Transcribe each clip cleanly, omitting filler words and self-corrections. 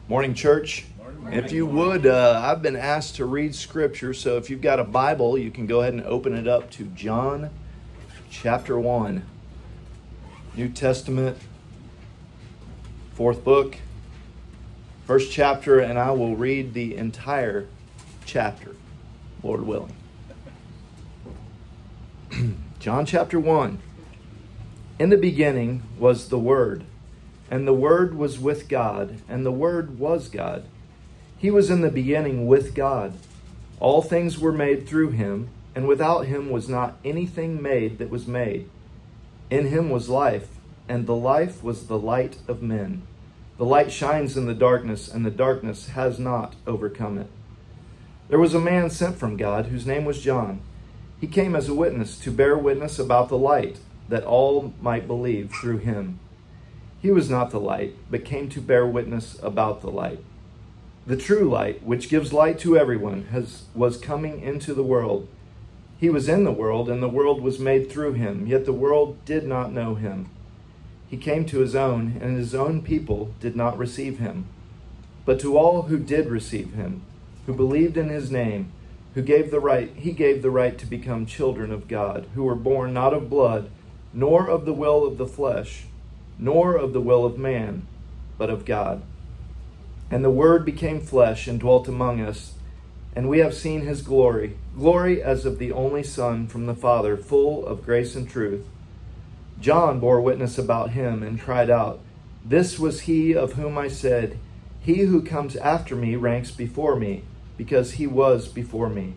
Morning, church. If you would, I've been asked to read scripture, so if you've got a Bible, you can go ahead and open it up to John chapter 1. New Testament, fourth book, first chapter, and I will read the entire chapter, Lord willing. John chapter 1. In the beginning was the Word, and the Word was with God, and the Word was God. He was in the beginning with God. All things were made through him, and without him was not anything made that was made. In him was life, and the life was the light of men. The light shines in the darkness, and the darkness has not overcome it. There was a man sent from God, whose name was John. He came as a witness to bear witness about the light, that all might believe through him. He was not the light, but came to bear witness about the light. The true light, which gives light to everyone, was coming into the world. He was in the world, and the world was made through him, yet the world did not know him. He came to his own, and his own people did not receive him. But to all who did receive him, who believed in his name, he gave the right to become children of God, who were born not of blood, nor of the will of the flesh, nor of the will of man, but of God. And the Word became flesh and dwelt among us, and we have seen his glory, glory as of the only Son from the Father, full of grace and truth. John bore witness about him and cried out, "This was he of whom I said, 'He who comes after me ranks before me, because he was before me.'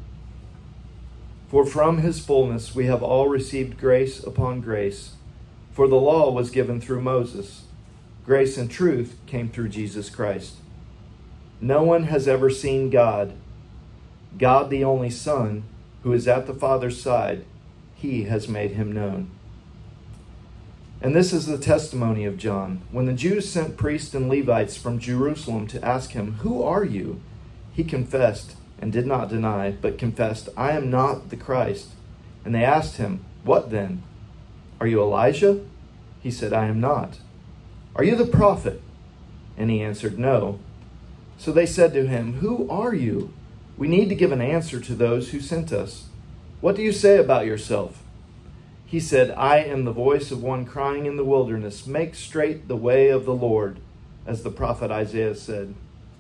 For from his fullness we have all received grace upon grace. For the law was given through Moses. Grace and truth came through Jesus Christ. No one has ever seen God. God, the only Son, who is at the Father's side, he has made him known." And this is the testimony of John. When the Jews sent priests and Levites from Jerusalem to ask him, "Who are you?" he confessed and did not deny, but confessed, "I am not the Christ." And they asked him, "What then? Are you Elijah?" He said, "I am not." "Are you the prophet?" And he answered, "No." So they said to him, "Who are you? We need to give an answer to those who sent us. What do you say about yourself?" He said, "I am the voice of one crying in the wilderness, 'Make straight the way of the Lord,' as the prophet Isaiah said."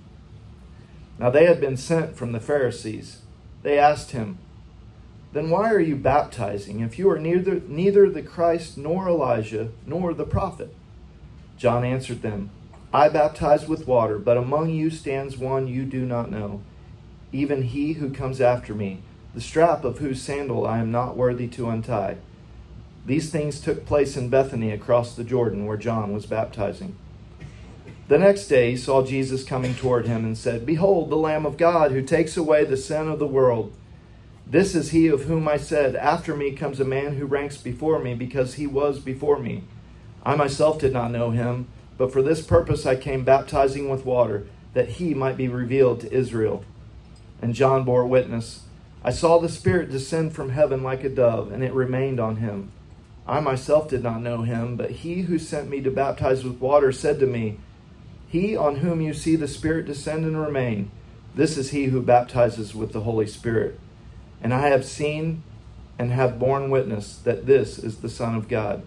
Now they had been sent from the Pharisees. They asked him, "Then why are you baptizing if you are neither the Christ nor Elijah nor the prophet?" John answered them, "I baptize with water, but among you stands one you do not know, even he who comes after me, the strap of whose sandal I am not worthy to untie." These things took place in Bethany across the Jordan, where John was baptizing. The next day he saw Jesus coming toward him and said, "Behold, the Lamb of God who takes away the sin of the world. This is he of whom I said, 'After me comes a man who ranks before me, because he was before me.' I myself did not know him, but for this purpose I came baptizing with water, that he might be revealed to Israel." And John bore witness, "I saw the Spirit descend from heaven like a dove, and it remained on him. I myself did not know him, but he who sent me to baptize with water said to me, 'He on whom you see the Spirit descend and remain, this is he who baptizes with the Holy Spirit.' And I have seen and have borne witness that this is the Son of God."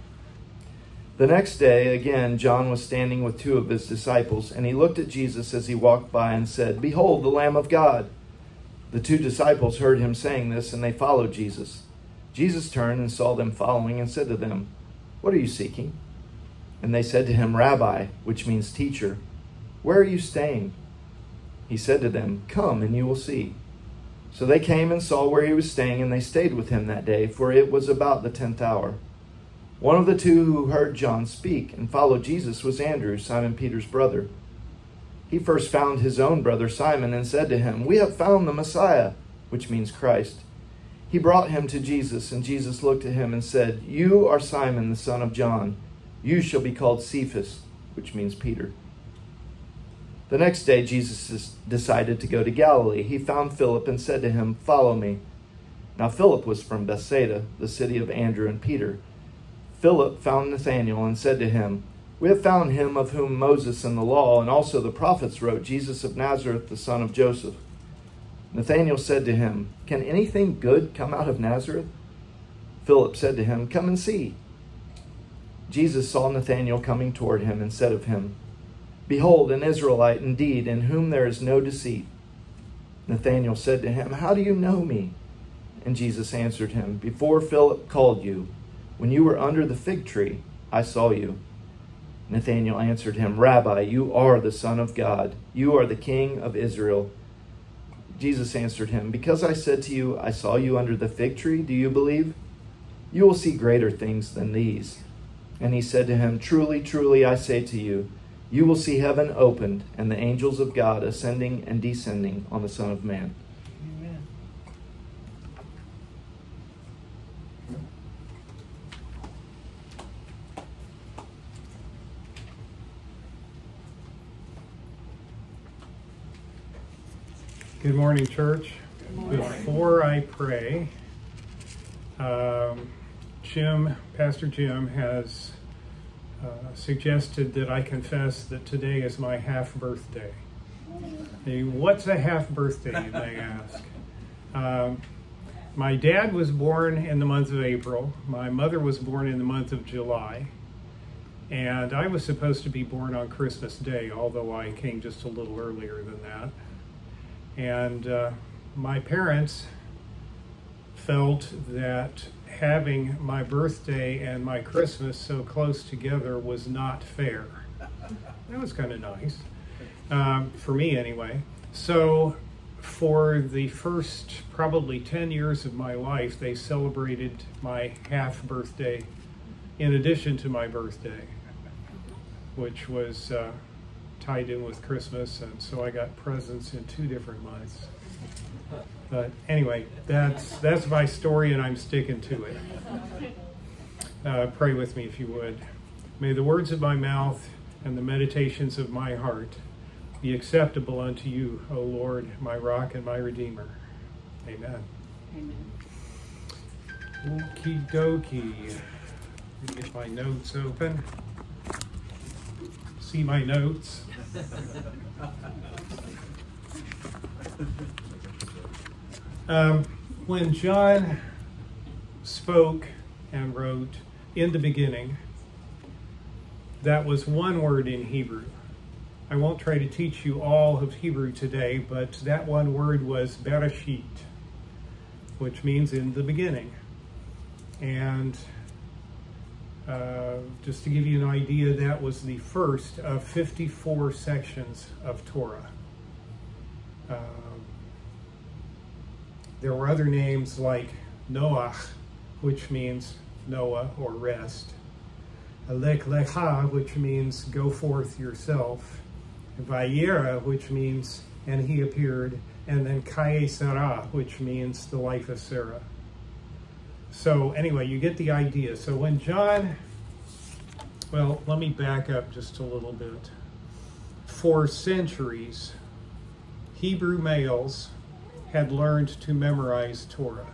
The next day, again, John was standing with two of his disciples, and he looked at Jesus as he walked by and said, "Behold, the Lamb of God." The two disciples heard him saying this, and they followed Jesus. Jesus turned and saw them following and said to them, "What are you seeking?" And they said to him, "Rabbi," which means teacher, "where are you staying?" He said to them, "Come and you will see." So they came and saw where he was staying, and they stayed with him that day, for it was about the 10th hour. One of the two who heard John speak and followed Jesus was Andrew, Simon Peter's brother. He first found his own brother Simon and said to him, "We have found the Messiah," which means Christ. He brought him to Jesus, and Jesus looked at him and said, "You are Simon, the son of John. You shall be called Cephas," which means Peter. The next day, Jesus decided to go to Galilee. He found Philip and said to him, "Follow me." Now Philip was from Bethsaida, the city of Andrew and Peter. Philip found Nathanael and said to him, We have found him of whom Moses and the law and also the prophets wrote, Jesus of Nazareth, the son of Joseph. Nathanael said to him, Can anything good come out of Nazareth? Philip said to him, Come and see. Jesus saw Nathanael coming toward him and said of him, Behold, an Israelite indeed, in whom there is no deceit. Nathanael said to him, How do you know me? And Jesus answered him, Before Philip called you, when you were under the fig tree, I saw you. Nathanael answered him, Rabbi, you are the Son of God. You are the King of Israel. Jesus answered him, Because I said to you, I saw you under the fig tree, do you believe? You will see greater things than these. And he said to him, Truly, truly, I say to you, you will see heaven opened and the angels of God ascending and descending on the Son of Man. Amen. Good morning, church. Good morning. Before I pray, Pastor Jim has suggested that I confess that today is my half birthday. What's a half birthday, you may ask? My dad was born in the month of April. My mother was born in the month of July. And I was supposed to be born on Christmas Day, although I came just a little earlier than that. And my parents felt that having my birthday and my Christmas so close together was not fair. That was kind of nice, for me anyway. So for the first probably 10 years of my life, they celebrated my half birthday in addition to my birthday, which was tied in with Christmas, and so I got presents in 2 different months. But anyway, that's my story, and I'm sticking to it. Pray with me if you would. May the words of my mouth and the meditations of my heart be acceptable unto you, O Lord, my rock and my redeemer. Amen. Amen. Okie dokie. Let me get my notes open. See my notes. When John spoke and wrote in the beginning, that was one word in Hebrew. I won't try to teach you all of Hebrew today, but that one word was Bereshit, which means in the beginning. And just to give you an idea, that was the first of 54 sections of Torah. There were other names like Noach, which means Noah or rest. Lech Lecha, which means go forth yourself. Vayera, which means and he appeared. And then Kaye Sarah, which means the life of Sarah. So anyway, you get the idea. So when John, well, let me back up just a little bit. For centuries, Hebrew males had learned to memorize Torah.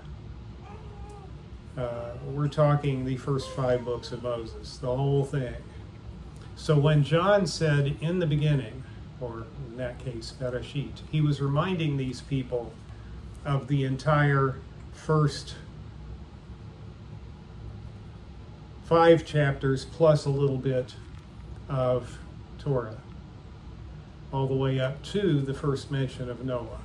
We're talking the first 5 books of Moses, the whole thing. So when John said in the beginning, or in that case, Bereshit, he was reminding these people of the entire first 5 chapters plus a little bit of Torah, all the way up to the first mention of Noah.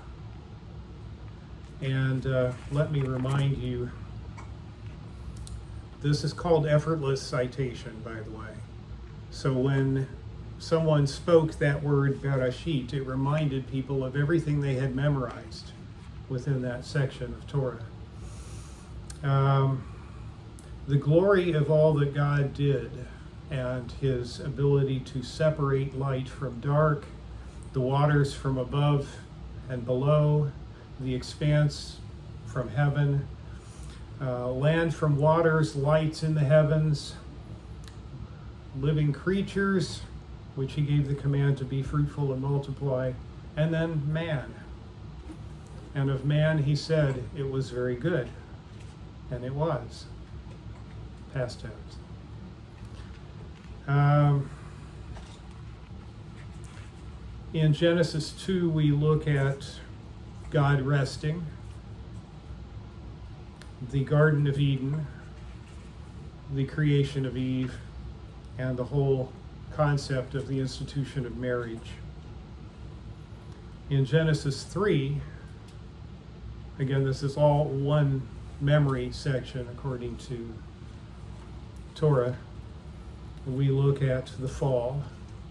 And let me remind you, this is called effortless citation, by the way. So when someone spoke that word Bereshit, it reminded people of everything they had memorized within that section of Torah. The glory of all that God did and his ability to separate light from dark, the waters from above and below, the expanse from heaven, land from waters, lights in the heavens, living creatures, which he gave the command to be fruitful and multiply, and then man. And of man he said it was very good, and it was. Past tense. In Genesis 2, we look at God resting, the Garden of Eden, the creation of Eve, and the whole concept of the institution of marriage. In Genesis 3, again, this is all one memory section according to Torah, we look at the fall.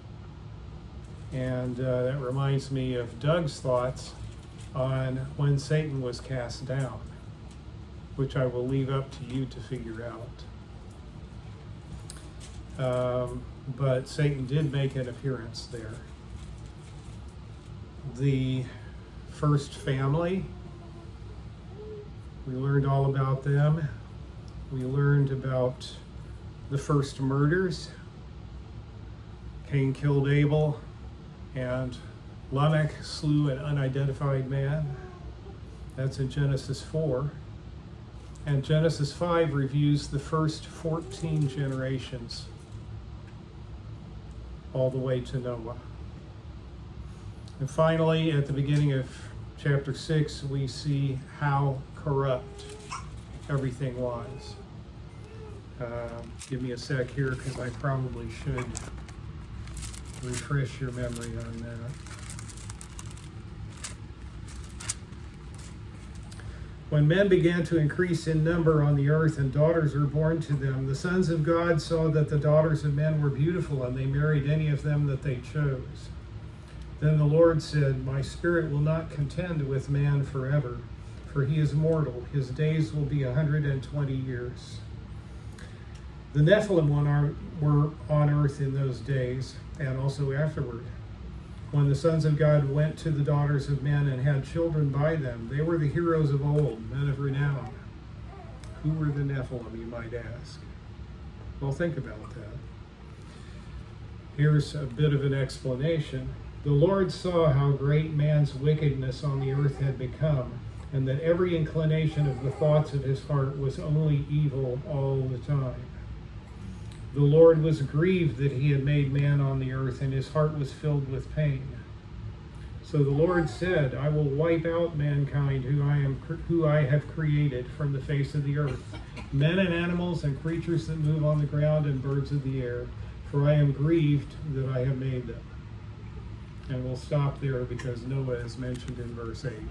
And that reminds me of Doug's thoughts on when Satan was cast down, which I will leave up to you to figure out. But Satan did make an appearance there. The first family, we learned all about them. We learned about the first murders. Cain killed Abel, and Lamech slew an unidentified man. That's in Genesis 4. And Genesis 5 reviews the first 14 generations, all the way to Noah. And finally, at the beginning of chapter 6, we see how corrupt everything was. Give me a sec here, because I probably should refresh your memory on that. When men began to increase in number on the earth and daughters were born to them, the sons of God saw that the daughters of men were beautiful, and they married any of them that they chose. Then the Lord said, "My spirit will not contend with man forever, for he is mortal. His days will be 120 years. The Nephilim were on earth in those days, and also afterward. When the sons of God went to the daughters of men and had children by them, they were the heroes of old, men of renown." Who were the Nephilim, you might ask? Well, think about that. Here's a bit of an explanation. The Lord saw how great man's wickedness on the earth had become, and that every inclination of the thoughts of his heart was only evil all the time. The Lord was grieved that he had made man on the earth, and his heart was filled with pain. So the Lord said, "I will wipe out mankind who I have created from the face of the earth, men and animals and creatures that move on the ground and birds of the air, for I am grieved that I have made them." And we'll stop there because Noah is mentioned in verse 8.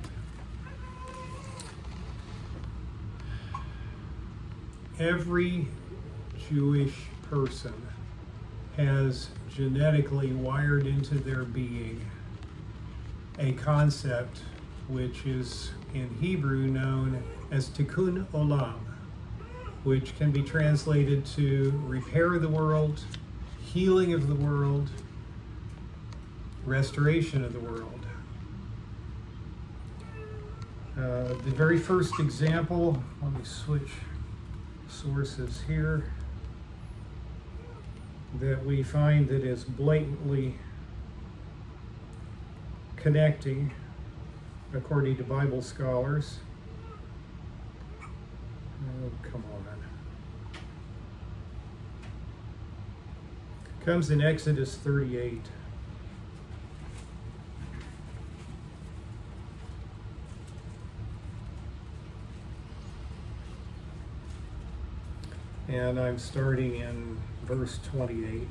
Every Jewish person has genetically wired into their being a concept which is in Hebrew known as tikkun olam, which can be translated to repair the world, healing of the world, restoration of the world. The very first example, let me switch sources here, that we find that is blatantly connecting, according to Bible scholars. Oh, come on. Comes in Exodus 38. And I'm starting in verse 28.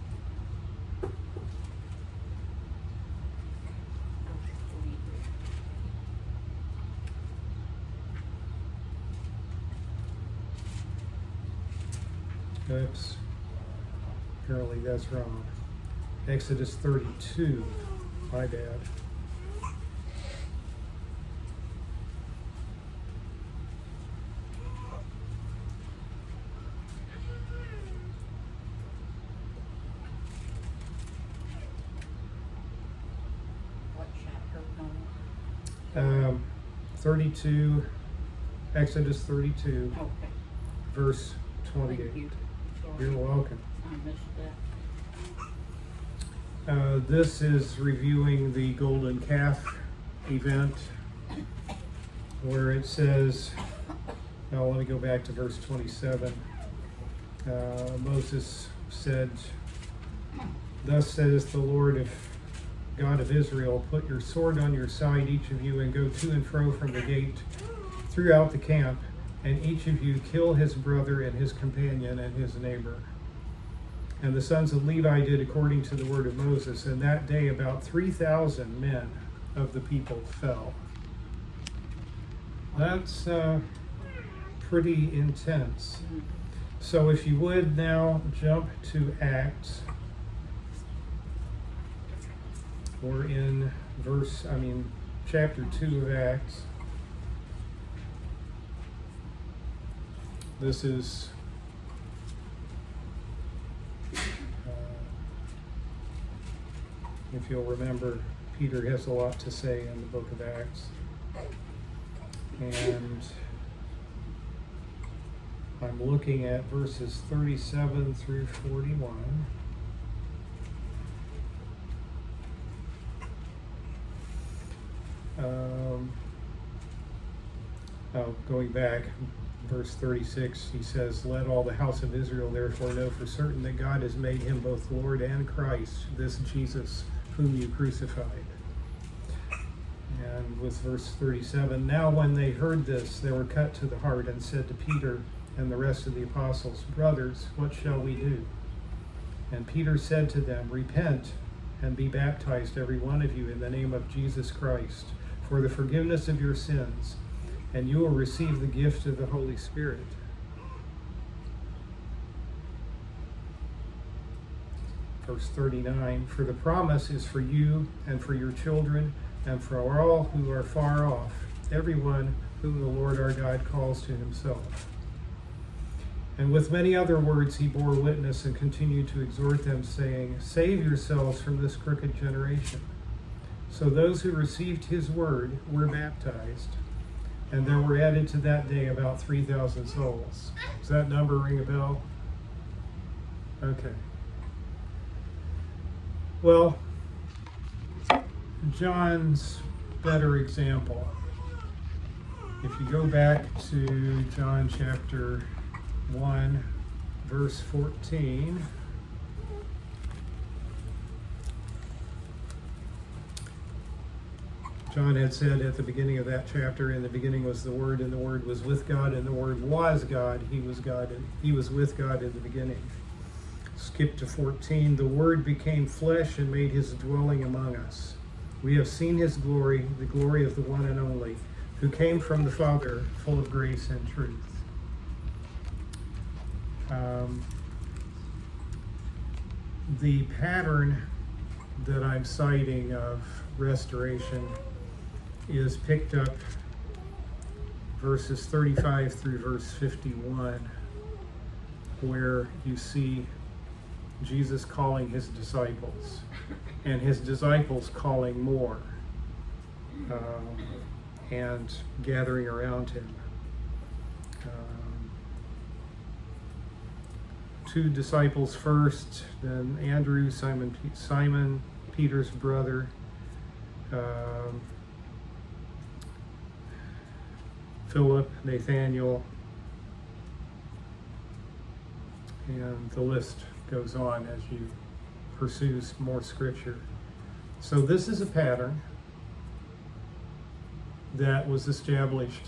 Oops. Apparently that's wrong. Exodus 32. My bad. What chapter? 32, Exodus 32, Okay. verse 28. Thank you. You're Sorry, welcome. I missed that. This is reviewing the golden calf event, where it says, now let me go back to verse 27. Moses said, "Thus says the Lord, if God of Israel, put your sword on your side, each of you, and go to and fro from the gate throughout the camp, and each of you kill his brother and his companion and his neighbor. And the sons of Levi did according to the word of Moses, and that day about 3,000 men of the people fell. That's pretty intense. So if you would now jump to Acts. We're in chapter 2 of Acts. This is if you'll remember, Peter has a lot to say in the book of Acts. And I'm looking at verses 37 through 41. Going back, verse 36, he says, "Let all the house of Israel therefore know for certain that God has made him both Lord and Christ, this Jesus whom you crucified." And with verse 37, "Now when they heard this, they were cut to the heart and said to Peter and the rest of the apostles, 'Brothers, what shall we do?' And Peter said to them, 'Repent and be baptized, every one of you, in the name of Jesus Christ, for the forgiveness of your sins, and you will receive the gift of the Holy Spirit.'" Verse 39, "For the promise is for you and for your children and for all who are far off, everyone whom the Lord our God calls to himself." And with many other words he bore witness and continued to exhort them, saying, "Save yourselves from this crooked generation." So those who received his word were baptized, and there were added to that day about 3,000 souls. Does that number ring a bell? Okay. Well, John's better example. If you go back to John chapter 1, verse 14, John had said at the beginning of that chapter, "In the beginning was the Word, and the Word was with God, and the Word was God. He was God, and He was with God in the beginning." Skip to 14. "The Word became flesh and made his dwelling among us. We have seen his glory, the glory of the one and only, who came from the Father, full of grace and truth." The pattern that I'm citing of restoration is picked up verses 35 through verse 51, where you see Jesus calling his disciples, and his disciples calling more, and gathering around him. Two disciples first, then Andrew, Simon Peter's brother, Philip, Nathaniel, and the list goes on as you pursue more scripture. So this is a pattern that was established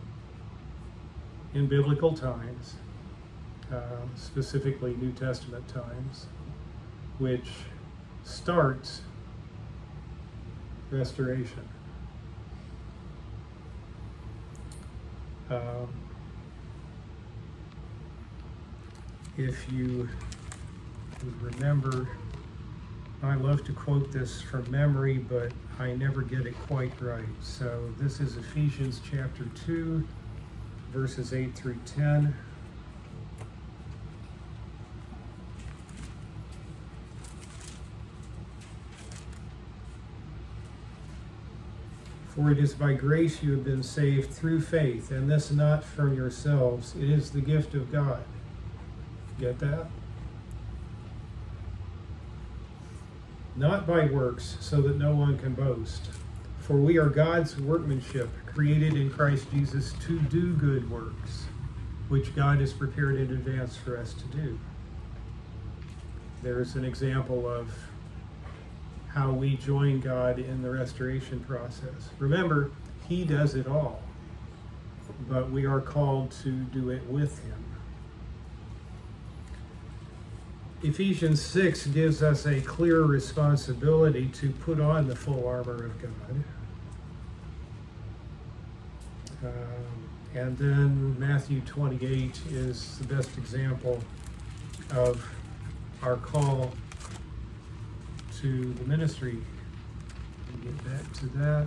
in biblical times, specifically New Testament times, which starts restoration. If you would remember, I love to quote this from memory, but I never get it quite right. So this is Ephesians chapter 2, verses 8 through 10. "For it is by grace you have been saved through faith, and this not from yourselves. It is the gift of God." Get that? "Not by works, so that no one can boast. For we are God's workmanship, created in Christ Jesus to do good works, which God has prepared in advance for us to do." There's an example of how we join God in the restoration process. Remember, He does it all, but we are called to do it with Him. Ephesians 6 gives us a clear responsibility to put on the full armor of God. And then Matthew 28 is the best example of our call to the ministry. We'll get back to that.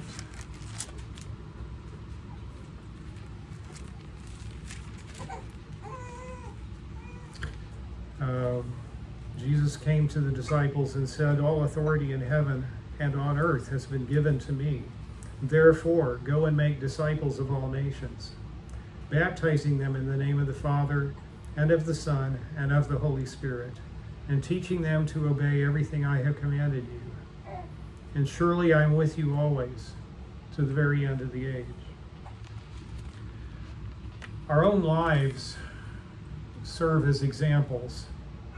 Jesus came to the disciples and said, "All authority in heaven and on earth has been given to me. Therefore, go and make disciples of all nations, baptizing them in the name of the Father and of the Son and of the Holy Spirit, and teaching them to obey everything I have commanded you. And surely I am with you always, to the very end of the age." Our own lives serve as examples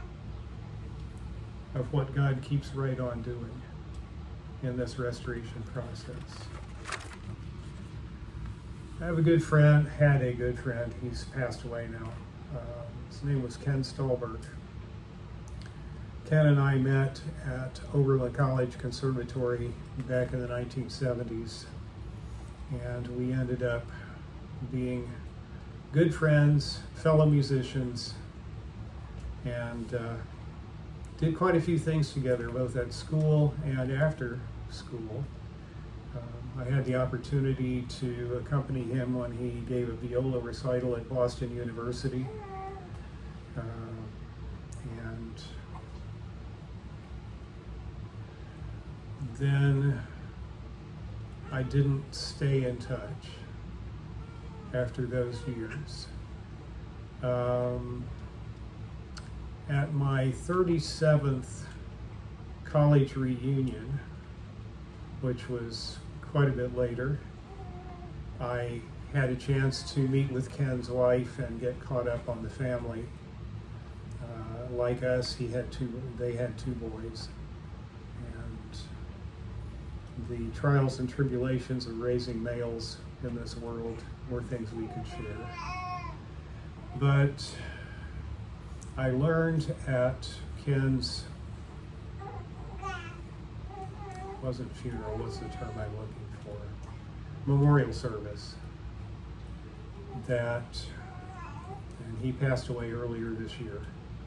of what God keeps right on doing in this restoration process. I have a good friend, had a good friend, he's passed away now. His name was Ken Stolberg. Ken and I met at Oberlin College Conservatory back in the 1970s, and we ended up being good friends, fellow musicians, and did quite a few things together, both at school and after school. I had the opportunity to accompany him when he gave a viola recital at Boston University. And then I didn't stay in touch after those years. At my 37th college reunion, which was quite a bit later, I had a chance to meet with Ken's wife and get caught up on the family. Like us, they had two boys, and the trials and tribulations of raising males in this world were things we could share. But I learned at Ken's, wasn't funeral, what's the term I'm looking for? Memorial service. And he passed away earlier this year.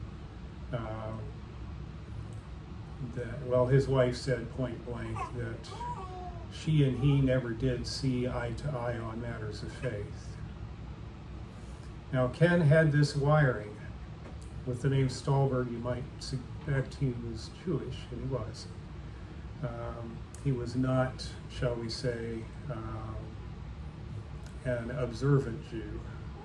His wife said point blank that she and he never did see eye to eye on matters of faith. Now, Ken had this wiring. With the name Stolberg, you might suspect he was Jewish, and he was. He was not, shall we say, an observant Jew,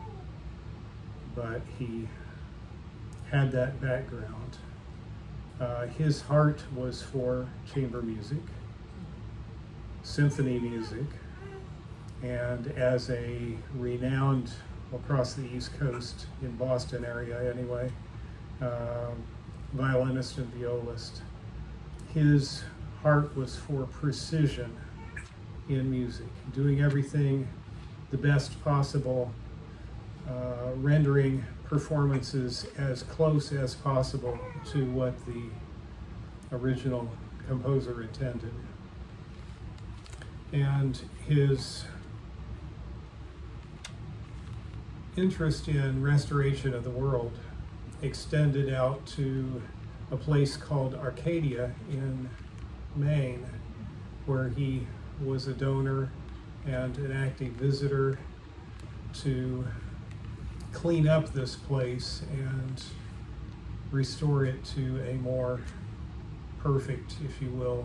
but he had that background. His heart was for chamber music, symphony music, and as a renowned, across the East Coast, in Boston area anyway, violinist and violist, his heart was for precision in music, doing everything the best possible, rendering performances as close as possible to what the original composer intended. And his interest in restoration of the world extended out to a place called Arcadia in Maine, where he was a donor and an active visitor to clean up this place and restore it to a more perfect, if you will,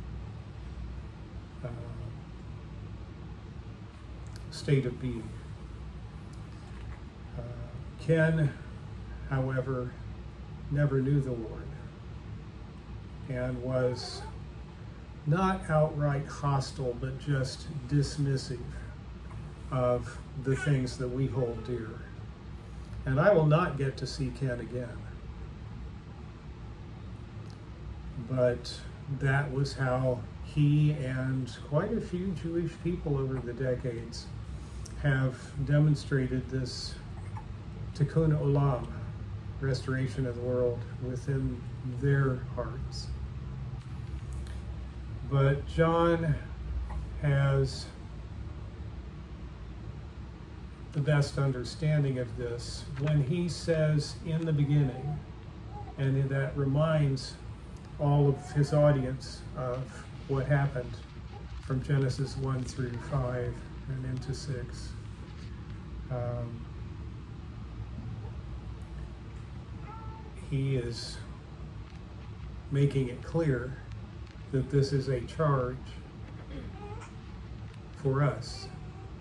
state of being. Ken, however, never knew the Lord and was not outright hostile, but just dismissive of the things that we hold dear. And I will not get to see Ken again. But that was how he and quite a few Jewish people over the decades have demonstrated this tikkun olam, restoration of the world, within their hearts. But John has the best understanding of this when he says in the beginning, and that reminds all of his audience of what happened from Genesis 1 through 5 and into 6. He is making it clear that this is a charge for us.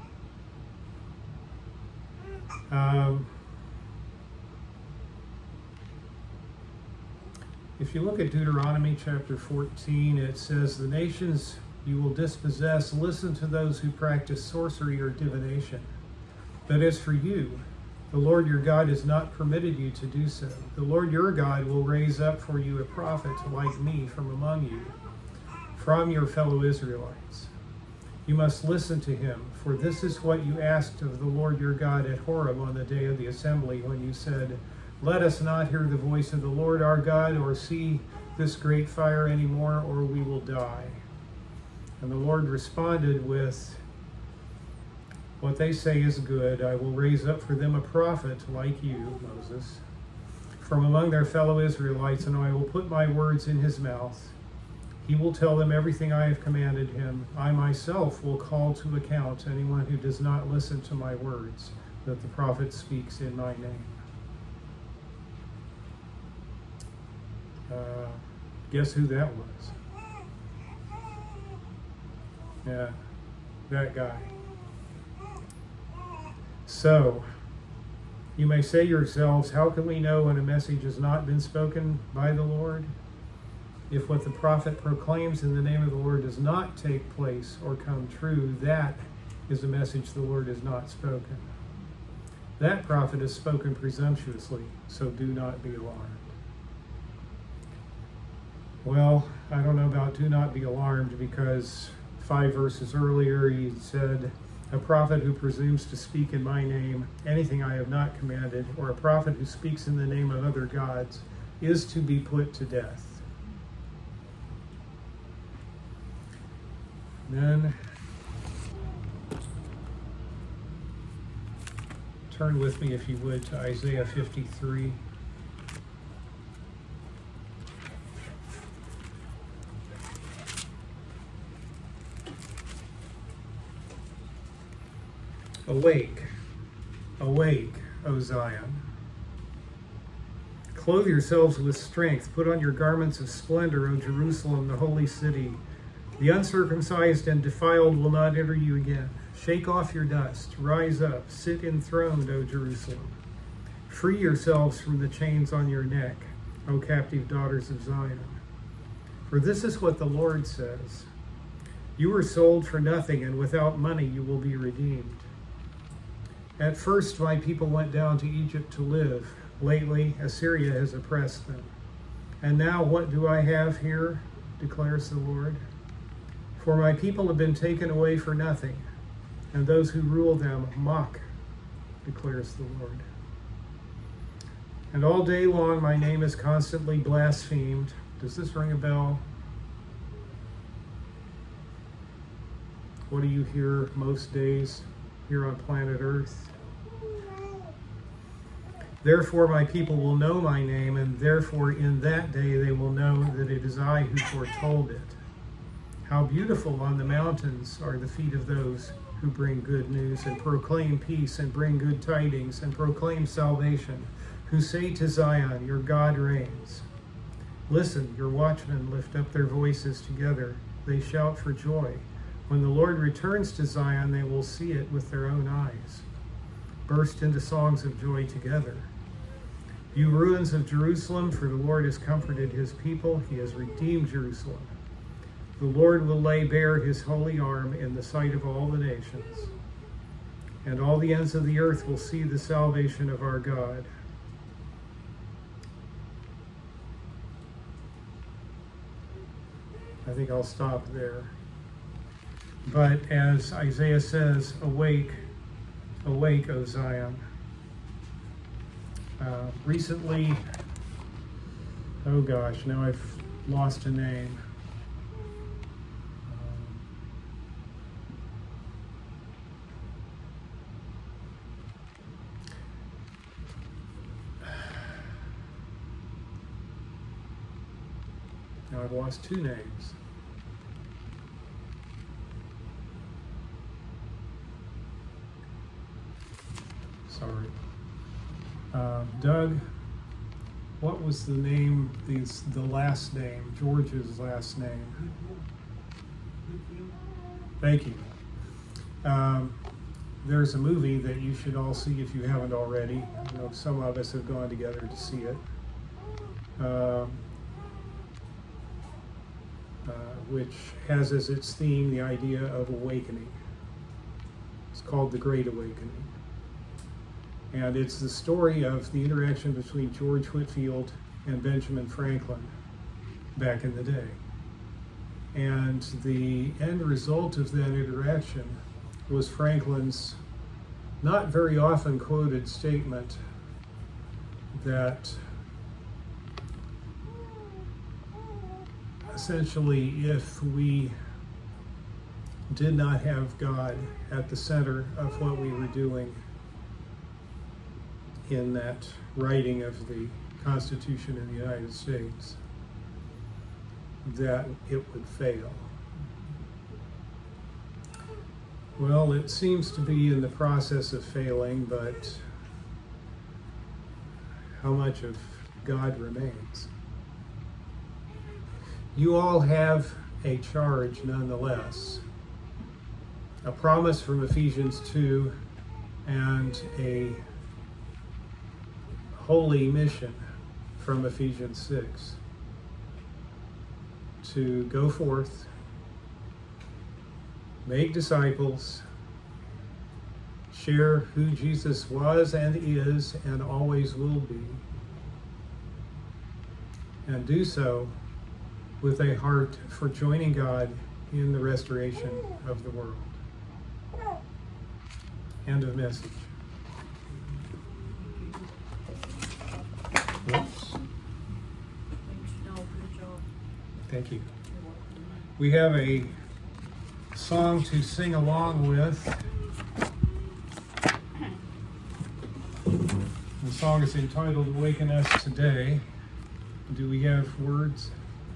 If you look at Deuteronomy chapter 14, it says, "The nations you will dispossess, listen to those who practice sorcery or divination. But as for you, the Lord your God has not permitted you to do so. The Lord your God will raise up for you a prophet like me from among you, from your fellow Israelites. You must listen to him, for this is what you asked of the Lord your God at Horeb on the day of the assembly, when you said, 'Let us not hear the voice of the Lord our God or see this great fire anymore, or we will die.' And the Lord responded with, 'What they say is good. I will raise up for them a prophet like you, Moses, from among their fellow Israelites, and I will put my words in his mouth. He will tell them everything I have commanded him. I myself will call to account anyone who does not listen to my words that the prophet speaks in my name.'" Guess who that was? Yeah, that guy. So, you may say yourselves, how can we know when a message has not been spoken by the Lord? If what the prophet proclaims in the name of the Lord does not take place or come true, that is a message the Lord has not spoken. That prophet has spoken presumptuously, so do not be alarmed. Well, I don't know about do not be alarmed, because 5 verses earlier he said, "A prophet who presumes to speak in my name anything I have not commanded, or a prophet who speaks in the name of other gods, is to be put to death." Then turn with me, if you would, to Isaiah 53. Awake, awake, O Zion. Clothe yourselves with strength. Put on your garments of splendor, O Jerusalem, the holy city. The uncircumcised and defiled will not enter you again. Shake off your dust. Rise up. Sit enthroned, O Jerusalem. Free yourselves from the chains on your neck, O captive daughters of Zion. For this is what the Lord says: You were sold for nothing, and without money you will be redeemed. At first my people went down to Egypt to live. Lately Assyria has oppressed them. And now what do I have here, declares the Lord? For my people have been taken away for nothing, and those who rule them mock, declares the Lord. And all day long my name is constantly blasphemed. Does this ring a bell? What do you hear most days here on planet Earth? Therefore my people will know my name, and therefore in that day they will know that it is I who foretold it. How beautiful on the mountains are the feet of those who bring good news and proclaim peace and bring good tidings and proclaim salvation, who say to Zion, your God reigns. Listen, your watchmen lift up their voices together. They shout for joy. When the Lord returns to Zion, they will see it with their own eyes. Burst into songs of joy together. You ruins of Jerusalem, for the Lord has comforted his people. He has redeemed Jerusalem. The Lord will lay bare his holy arm in the sight of all the nations, and all the ends of the earth will see the salvation of our God. I think I'll stop there. But as Isaiah says, awake, awake, O Zion. Recently, oh gosh, now I've lost a name. Now I've lost two names. Sorry. Doug, what was the name, the last name, George's last name? Thank you. There's a movie that you should all see if you haven't already. I know some of us have gone together to see it. Which has as its theme the idea of awakening. It's called The Great Awakening. And it's the story of the interaction between George Whitefield and Benjamin Franklin back in the day. And the end result of that interaction was Franklin's not very often quoted statement that essentially, if we did not have God at the center of what we were doing in that writing of the Constitution of the United States, that it would fail. Well, it seems to be in the process of failing, but how much of God remains? You all have a charge nonetheless, a promise from Ephesians 2 and a holy mission from Ephesians 6 to go forth, make disciples, share who Jesus was and is and always will be, and do so with a heart for joining God in the restoration of the world. End of message. Whoops. Thank you. We have a song to sing along with. The song is entitled Awaken Us Today. Do we have words?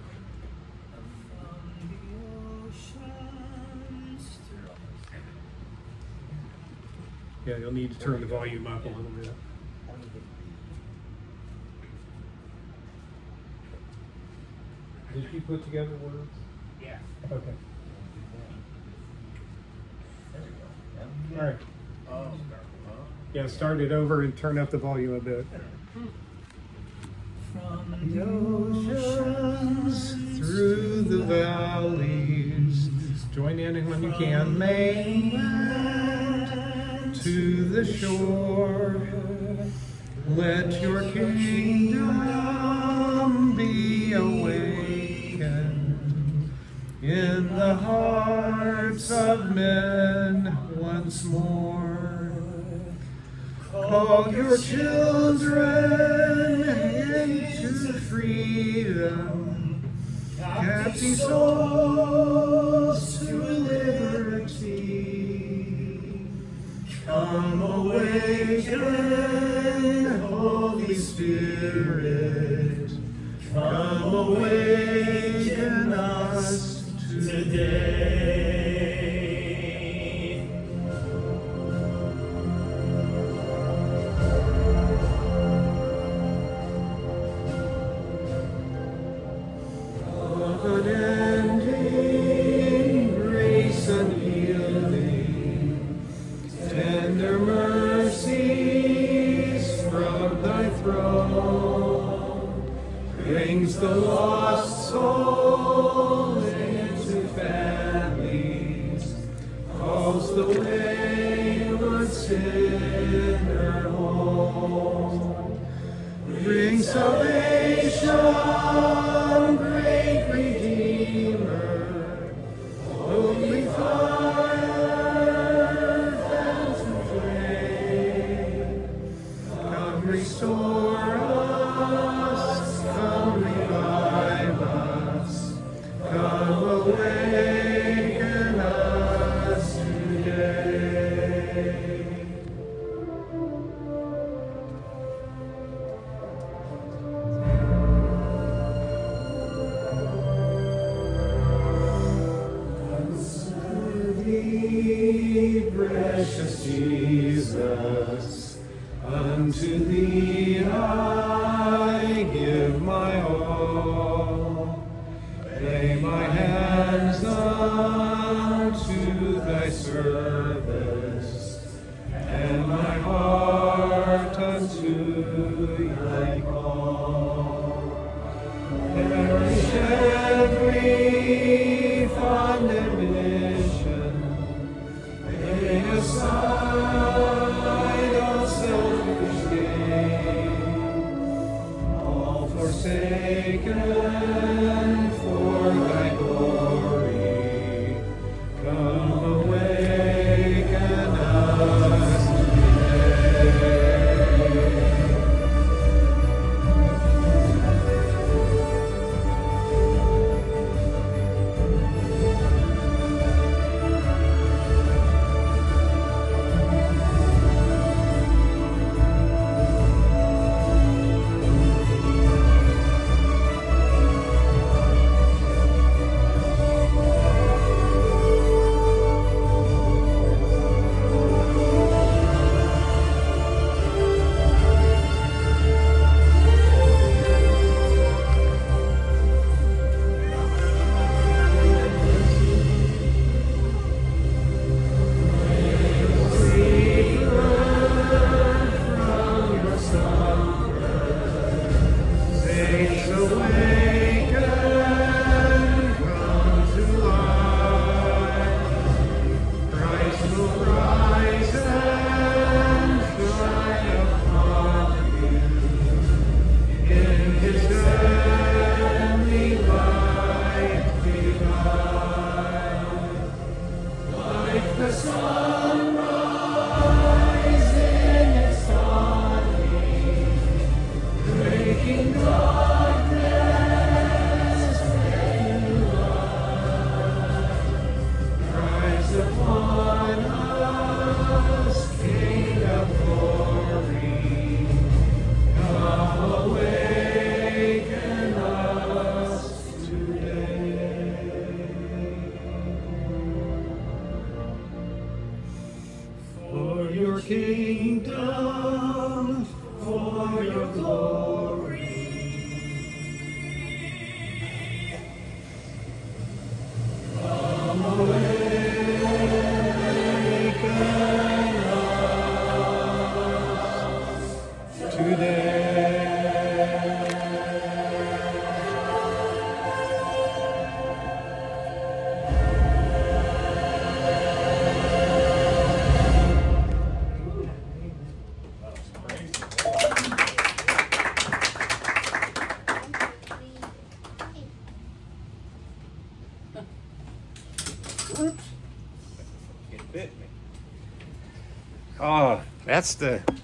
Yeah, you'll need to turn the volume up a little bit. Did you put together words? Yeah. Okay. All right. Yeah, start it over and turn up the volume a bit. From the oceans through the valleys, join in when you can, mainland to the shore. Let your kingdom be awakened in the hearts of men once more. Call your children into freedom, captive souls to liberty. Come awaken, Holy Spirit, come awaken us today. Unending grace unyielding, tender mercies from thy throne, brings the lost soul into families, calls the wayward sinner home, brings salvation, great Redeemer, service, and my heart unto thy call. Perish every fond ambition, laying aside all selfish gain, all forsaken for thy glory. Come awaken us today. Kingdom, for your glory. Come awaken us today. It bit me. Oh, that's the